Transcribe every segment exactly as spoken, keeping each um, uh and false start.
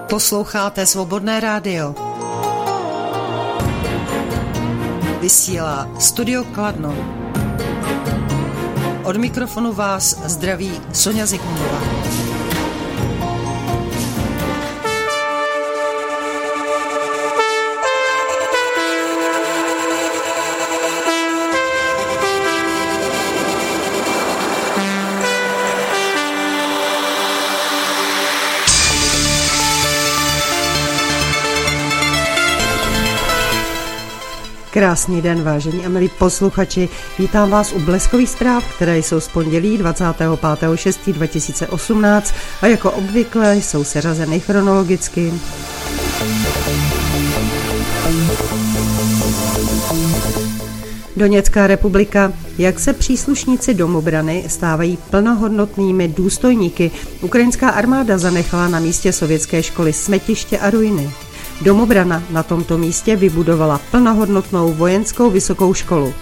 Posloucháte Svobodné rádio. Vysílá Studio Kladno. Od mikrofonu vás zdraví Soňa Zikmundová. Krásný den, vážení a milí posluchači. Vítám vás u bleskových zpráv, které jsou z pondělí dvacátého pátého šestého dva tisíce osmnáct a jako obvykle jsou seřazeny chronologicky. Doněcká republika. Jak se příslušníci domobrany stávají plnohodnotnými důstojníky, ukrajinská armáda zanechala na místě sovětské školy smetiště a ruiny. Domobrana na tomto místě vybudovala plnohodnotnou vojenskou vysokou školu.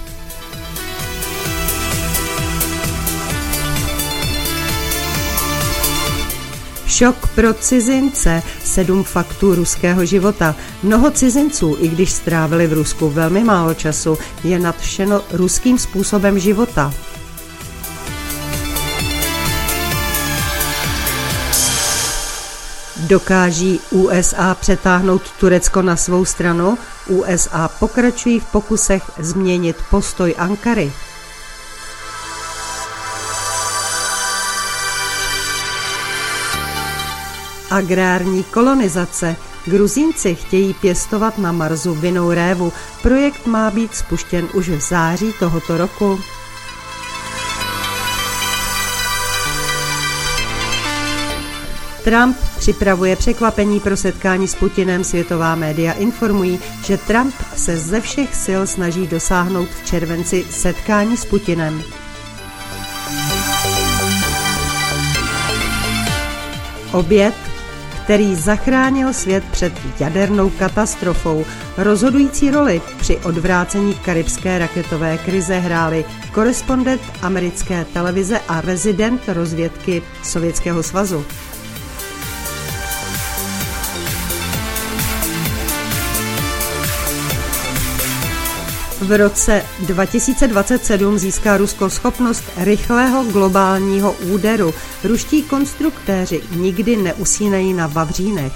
Šok pro cizince, sedm faktů ruského života. Mnoho cizinců, i když strávili v Rusku velmi málo času, je nadšeno ruským způsobem života. Dokáží U S A přetáhnout Turecko na svou stranu? U S A pokračují v pokusech změnit postoj Ankary. Agrární kolonizace. Gruzínci chtějí pěstovat na Marsu vinnou révu. Projekt má být spuštěn už v září tohoto roku. Trump připravuje překvapení pro setkání s Putinem. Světová média informují, že Trump se ze všech sil snaží dosáhnout v červenci setkání s Putinem. Oběd, který zachránil svět před jadernou katastrofou. Rozhodující roli při odvrácení karibské raketové krize hráli korespondent americké televize a rezident rozvědky Sovětského svazu. V roce dva tisíce dvacet sedm získá Rusko schopnost rychlého globálního úderu. Ruští konstruktéři nikdy neusínají na vavřínech.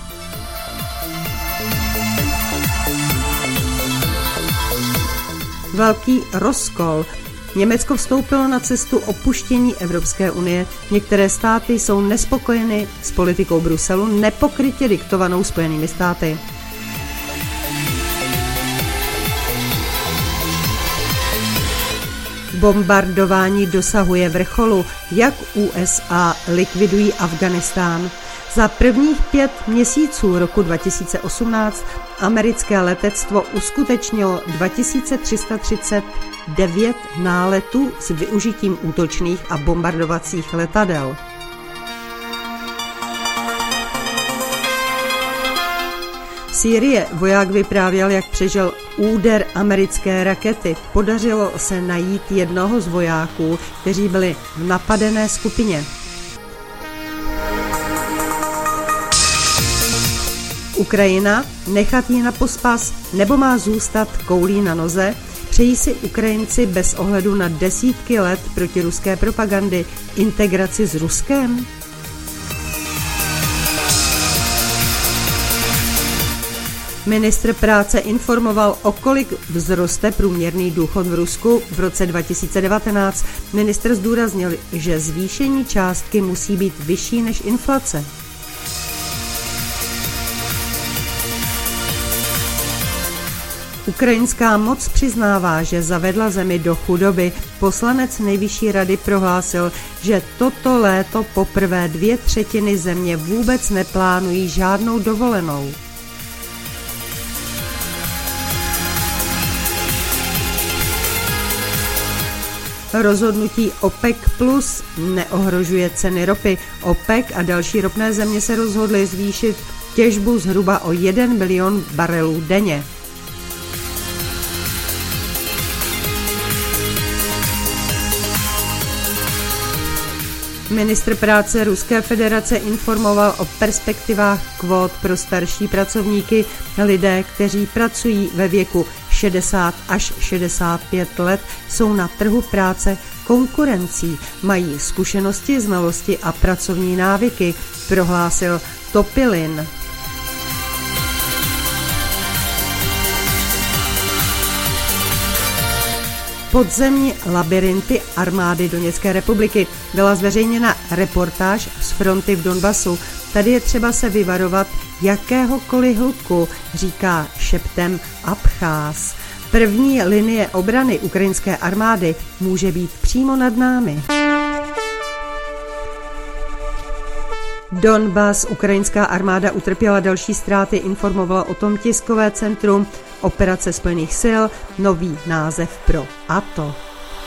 Velký rozkol. Německo vstoupilo na cestu opuštění Evropské unie. Některé státy jsou nespokojeny s politikou Bruselu, nepokrytě diktovanou Spojenými státy. Bombardování dosahuje vrcholu, jak U S A likvidují Afghánistán. Za prvních pět měsíců roku dva tisíce osmnáct americké letectvo uskutečnilo dva tisíce tři sta třicet devět náletů s využitím útočných a bombardovacích letadel. Sýrie. Voják vyprávěl, jak přežil úder americké rakety. Podařilo se najít jednoho z vojáků, kteří byli v napadené skupině. Ukrajina. Nechat ji na pospas nebo má zůstat koulí na noze? Přejí si Ukrajinci bez ohledu na desítky let protiruské propagandy integraci s Ruskem? Ministr práce informoval, o kolik vzroste průměrný důchod v Rusku v roce dva tisíce devatenáct. Ministr zdůraznil, že zvýšení částky musí být vyšší než inflace. Ukrajinská moc přiznává, že zavedla zemi do chudoby. Poslanec Nejvyšší rady prohlásil, že toto léto poprvé dvě třetiny země vůbec neplánují žádnou dovolenou. Rozhodnutí OPEC plus neohrožuje ceny ropy. OPEC a další ropné země se rozhodly zvýšit těžbu zhruba o jeden milion barelů denně. Ministr práce Ruské federace informoval o perspektivách kvót pro starší pracovníky. Lidé, kteří pracují ve věku šedesát až šedesát pět let, jsou na trhu práce konkurencí, mají zkušenosti, znalosti a pracovní návyky, prohlásil Topilin. Podzemní labirinty armády Doněcké republiky byla zveřejněna reportáž z fronty v Donbasu. Tady je třeba se vyvarovat jakéhokoliv hluku, říká šeptem Abcház. První linie obrany ukrajinské armády může být přímo nad námi. Donbas, ukrajinská armáda utrpěla další ztráty, informovala o tom tiskové centrum Operace spojených sil, nový název pro A T O.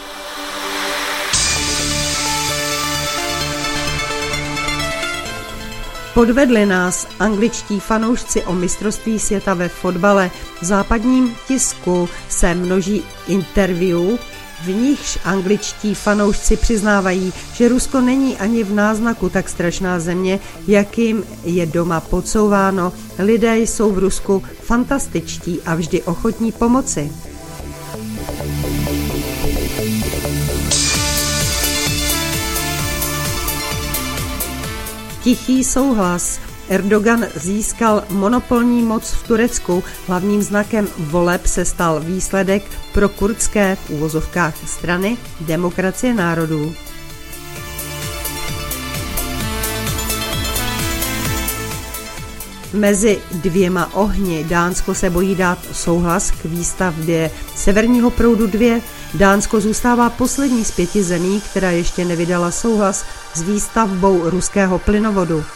Podvedli nás angličtí fanoušci o mistrovství světa ve fotbale. V západním tisku se množí interview, v nichž angličtí fanoušci přiznávají, že Rusko není ani v náznaku tak strašná země, jakým je doma podsouváno. Lidé jsou v Rusku fantastičtí a vždy ochotní pomoci. Tichý souhlas. Erdogan získal monopolní moc v Turecku. Hlavním znakem voleb se stal výsledek pro kurdské v uvozovkách strany Demokracie národů. Mezi dvěma ohni Dánsko se bojí dát souhlas k výstavbě Severního proudu dva. Dánsko zůstává poslední z pěti zemí, která ještě nevydala souhlas s výstavbou ruského plynovodu.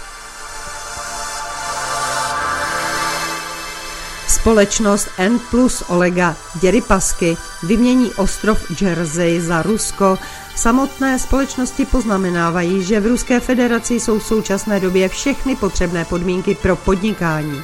Společnost N plus Olega Děripasky vymění ostrov Jersey za Rusko. Samotné společnosti poznamenávají, že v Ruské federaci jsou v současné době všechny potřebné podmínky pro podnikání.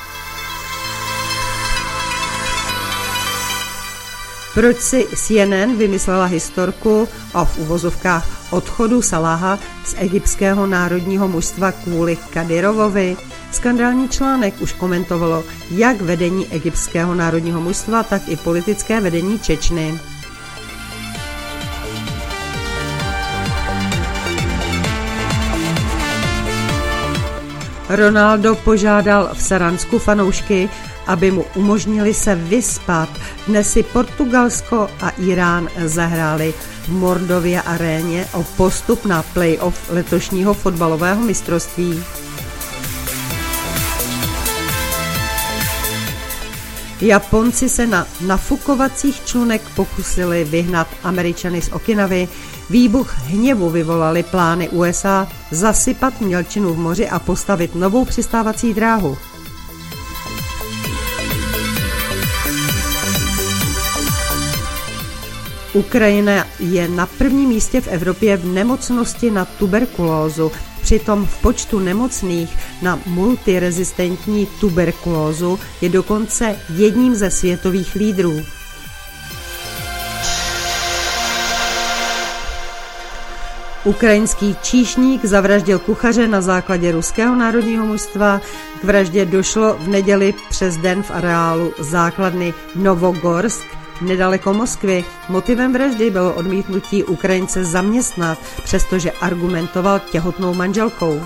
Proč si C N N vymyslela historku o v uvozovkách odchodu Saláha z egyptského národního mužstva kvůli Kadyrovovi? Skandální článek už komentovalo jak vedení egyptského národního mužstva, tak i politické vedení Čečny. Ronaldo požádal v Saransku fanoušky, aby mu umožnili se vyspat. Dnes si Portugalsko a Irán zahráli v Mordově aréně o postup na playoff letošního fotbalového mistrovství. Japonci se na nafukovacích člunech pokusili vyhnat Američany z Okinavy. Výbuch hněvu vyvolali plány U S A zasypat mělčinu v moři a postavit novou přistávací dráhu. Ukrajina je na prvním místě v Evropě v nemocnosti na tuberkulózu. Přitom v počtu nemocných na multirezistentní tuberkulózu je dokonce jedním ze světových lídrů. Ukrajinský číšník zavraždil kuchaře na základě ruského národního mužstva. K vraždě došlo v neděli přes den v areálu základny Novogorsk nedaleko Moskvy. Motivem vraždy bylo odmítnutí Ukrajince zaměstnat, přestože argumentoval těhotnou manželkou.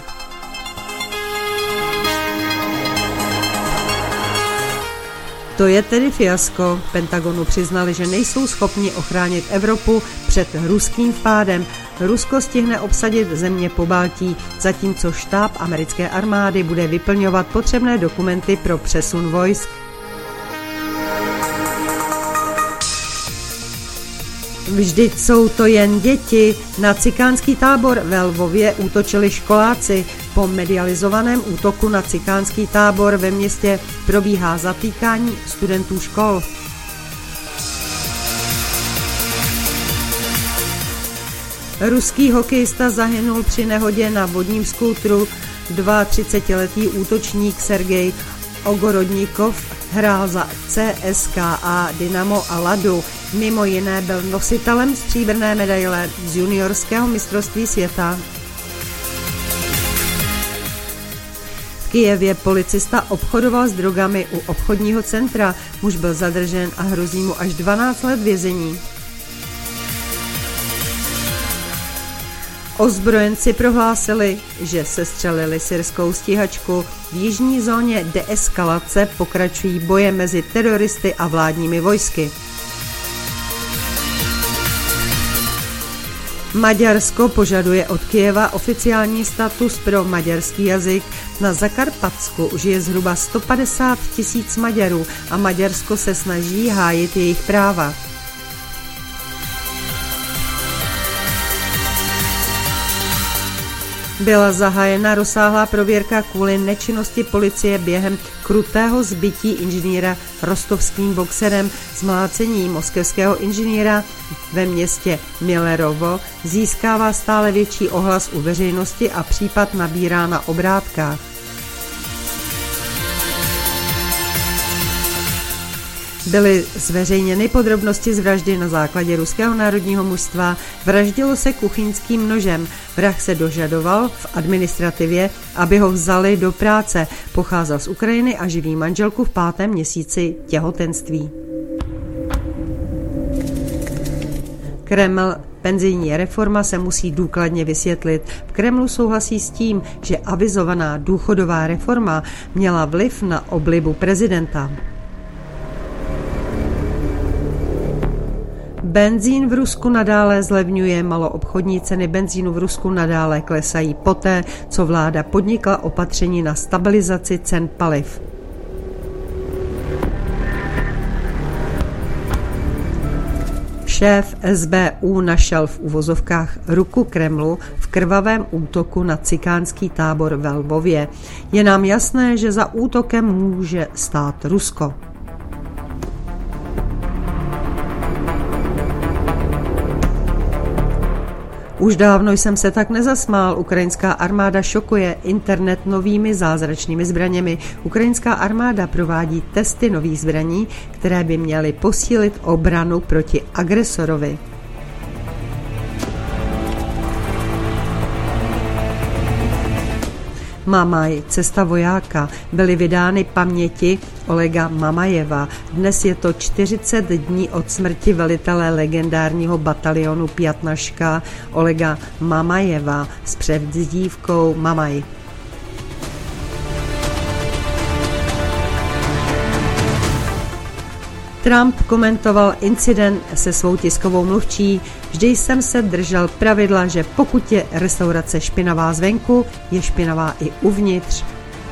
To je tedy fiasko. Pentagonu přiznali, že nejsou schopni ochránit Evropu před ruským vpádem. Rusko stihne obsadit země Pobaltí, zatímco štáb americké armády bude vyplňovat potřebné dokumenty pro přesun vojsk. Vždyť jsou to jen děti. Na cikánský tábor ve Lvově útočili školáci. Po medializovaném útoku na cikánský tábor ve městě probíhá zatýkání studentů škol. Ruský hokejista zahynul při nehodě na vodním skútru. třicetiletý útočník Sergej Ogorodníkov hrál za C S K A, Dynamo a Ladu. Mimo jiné byl nositelem stříbrné medaile z juniorského mistrovství světa. Kyjevě policista obchodoval s drogami u obchodního centra. Muž byl zadržen a hrozí mu až dvanáct let vězení. Ozbrojenci prohlásili, že sestřelili syrskou stíhačku. V jižní zóně deeskalace pokračují boje mezi teroristy a vládními vojsky. Maďarsko požaduje od Kyjeva oficiální status pro maďarský jazyk. Na Zakarpatsku žije zhruba sto padesát tisíc Maďarů a Maďarsko se snaží hájit jejich práva. Byla zahájena rozsáhlá prověrka kvůli nečinnosti policie během krutého zbytí inženýra rostovským boxerem. Zmlácení moskevského inženýra ve městě Millerovo získává stále větší ohlas u veřejnosti a případ nabírá na obrátkách. Byly zveřejněny podrobnosti z vraždy na základě ruského národního mužstva. Vraždilo se kuchyňským nožem. Vrah se dožadoval v administrativě, aby ho vzali do práce. Pocházel z Ukrajiny a živí manželku v pátém měsíci těhotenství. Kreml. Penzijní reforma se musí důkladně vysvětlit. V Kremlu souhlasí s tím, že avizovaná důchodová reforma měla vliv na oblibu prezidenta. Benzín v Rusku nadále zlevňuje, maloobchodní ceny benzínu v Rusku nadále klesají poté, co vláda podnikla opatření na stabilizaci cen paliv. Šéf S B U našel v uvozovkách ruku Kremlu v krvavém útoku na cikánský tábor ve Lvově. Je nám jasné, že za útokem může stát Rusko. Už dávno jsem se tak nezasmál. Ukrajinská armáda šokuje internet novými zázračnými zbraněmi. Ukrajinská armáda provádí testy nových zbraní, které by měly posílit obranu proti agresorovi. Mamaj, cesta vojáka, byly vydány paměti Olega Mamajeva. Dnes je to čtyřicet dní od smrti velitele legendárního batalionu Pjatnaška Olega Mamajeva s přezdívkou Mamaj. Trump komentoval incident se svou tiskovou mluvčí. Vždy jsem se držel pravidla, že pokud je restaurace špinavá zvenku, je špinavá i uvnitř.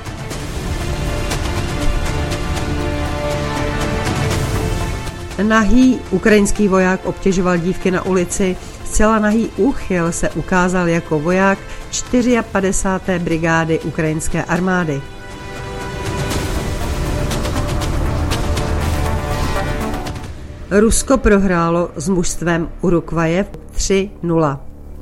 Nahý ukrajinský voják obtěžoval dívky na ulici. Zcela nahý úchyl se ukázal jako voják padesáté čtvrté brigády ukrajinské armády. Rusko prohrálo s mužstvem Urugvaje tři nula.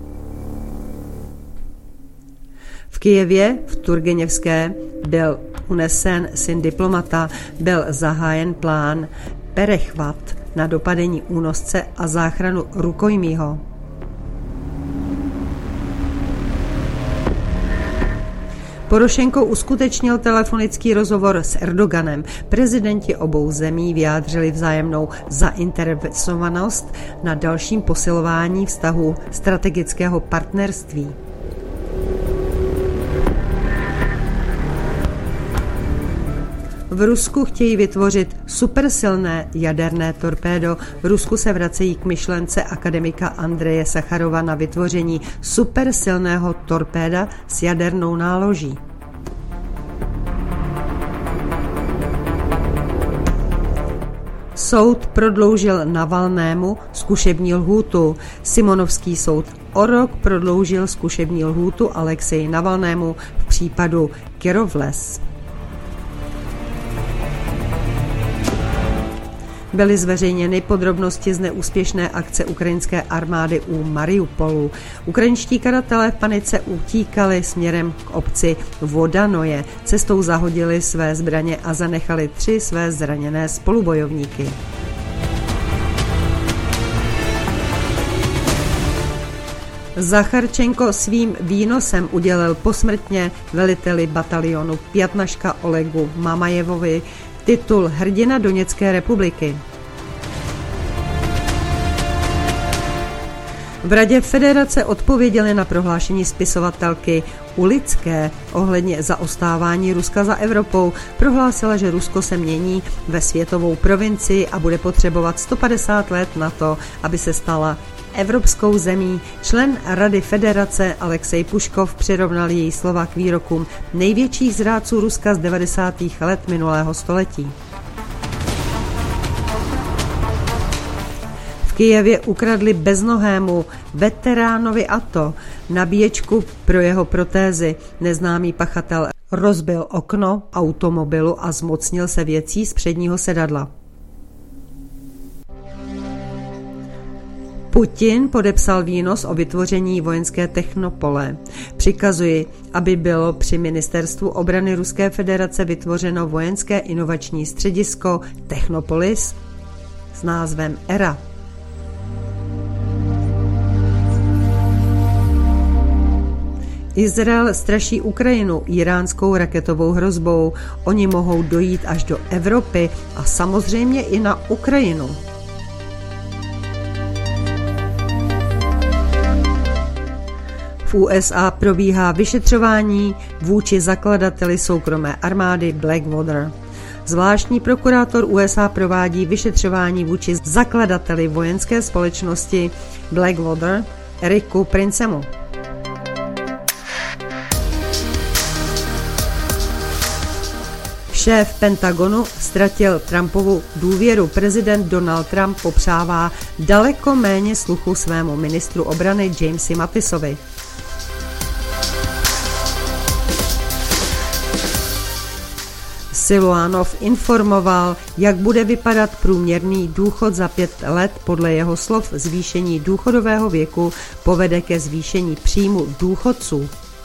V Kyjevě v Turgeněvské byl unesen syn diplomata, byl zahájen plán Perechvat na dopadení únosce a záchranu rukojmího. Porošenko uskutečnil telefonický rozhovor s Erdoganem. Prezidenti obou zemí vyjádřili vzájemnou zainteresovanost na dalším posilování vztahu strategického partnerství. V Rusku chtějí vytvořit supersilné jaderné torpédo. V Rusku se vracejí k myšlence akademika Andreje Sacharova na vytvoření supersilného torpéda s jadernou náloží. Soud prodloužil Navalnému zkušební lhůtu. Simonovský soud o rok prodloužil zkušební lhůtu Alexeji Navalnému v případu Kirovles. Byly zveřejněny podrobnosti z neúspěšné akce ukrajinské armády u Mariupolu. Ukrajinští karatelé v panice utíkali směrem k obci Vodanoje. Cestou zahodili své zbraně a zanechali tři své zraněné spolubojovníky. Zacharčenko svým výnosem udělil posmrtně veliteli batalionu Pjatnaška Olegu Mamajevovi titul hrdina Doněcké republiky. V Radě federace odpověděli na prohlášení spisovatelky Ulické ohledně zaostávání Ruska za Evropou. Prohlásila, že Rusko se mění ve světovou provincii a bude potřebovat sto padesát let na to, aby se stala evropskou zemí. Člen Rady federace Alexej Puškov přirovnal její slova k výrokům největších zrádců Ruska z devadesátých let minulého století. V Kyjevě ukradli beznohému veteránovi A T O nabíječku pro jeho protézy. Neznámý pachatel rozbil okno automobilu a zmocnil se věcí z předního sedadla. Putin podepsal výnos o vytvoření vojenské technopole. Přikazuji, aby bylo při ministerstvu obrany Ruské federace vytvořeno vojenské inovační středisko Technopolis s názvem E R A. Izrael straší Ukrajinu iránskou raketovou hrozbou. Oni mohou dojít až do Evropy a samozřejmě i na Ukrajinu. V U S A probíhá vyšetřování vůči zakladateli soukromé armády Blackwater. Zvláštní prokurátor U S A provádí vyšetřování vůči zakladateli vojenské společnosti Blackwater Eriku Princemu. Šéf Pentagonu ztratil Trumpovu důvěru. Prezident Donald Trump popřává daleko méně sluchu svému ministru obrany Jamesi Mattisovi. Siluanov informoval, jak bude vypadat průměrný důchod za pět let. Podle jeho slov zvýšení důchodového věku povede ke zvýšení příjmu důchodců.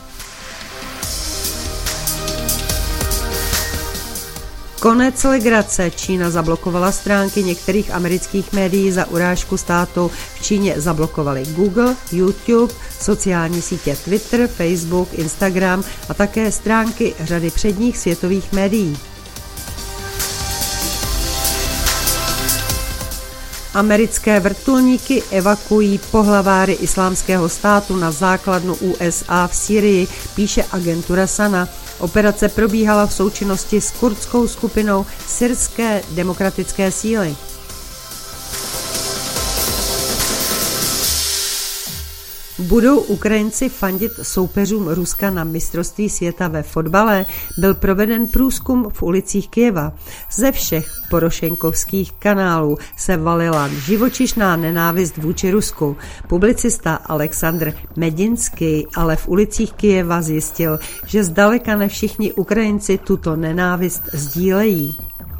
Konec legrace. Čína zablokovala stránky některých amerických médií za urážku státu. V Číně zablokovali Google, YouTube, sociální sítě Twitter, Facebook, Instagram a také stránky řady předních světových médií. Americké vrtulníky evakuují pohlaváry Islámského státu na základnu U S A v Sýrii, píše agentura Sana. Operace probíhala v součinnosti s kurdskou skupinou Syrské demokratické síly. Budou Ukrajinci fandit soupeřům Ruska na mistrovství světa ve fotbale? Byl proveden průzkum v ulicích Kyjeva. Ze všech porošenkovských kanálů se valila živočišná nenávist vůči Rusku. Publicista Aleksandr Medinský ale v ulicích Kyjeva zjistil, že zdaleka ne všichni Ukrajinci tuto nenávist sdílejí.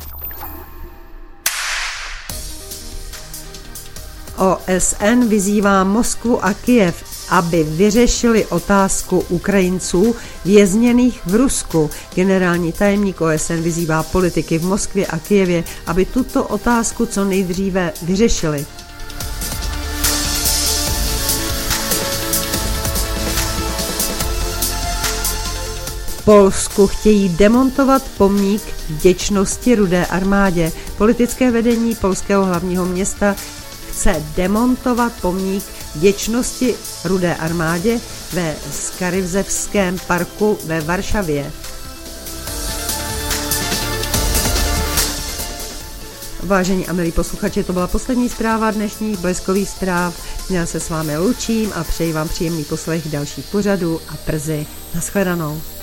O S N vyzývá Moskvu a Kyjev, aby vyřešili otázku Ukrajinců vězněných v Rusku. Generální tajemník O S N vyzývá politiky v Moskvě a Kyjevě, aby tuto otázku co nejdříve vyřešili. V Polsku chtějí demontovat pomník vděčnosti Rudé armádě. Politické vedení polského hlavního města chce demontovat pomník vděčnosti Rudé armádě ve Skarivzevském parku ve Varšavě. Vážení a milí posluchači, to byla poslední zpráva dnešních bleskových zpráv. Já se s vámi loučím a přeji vám příjemný poslech dalších pořadů a brzy nashledanou.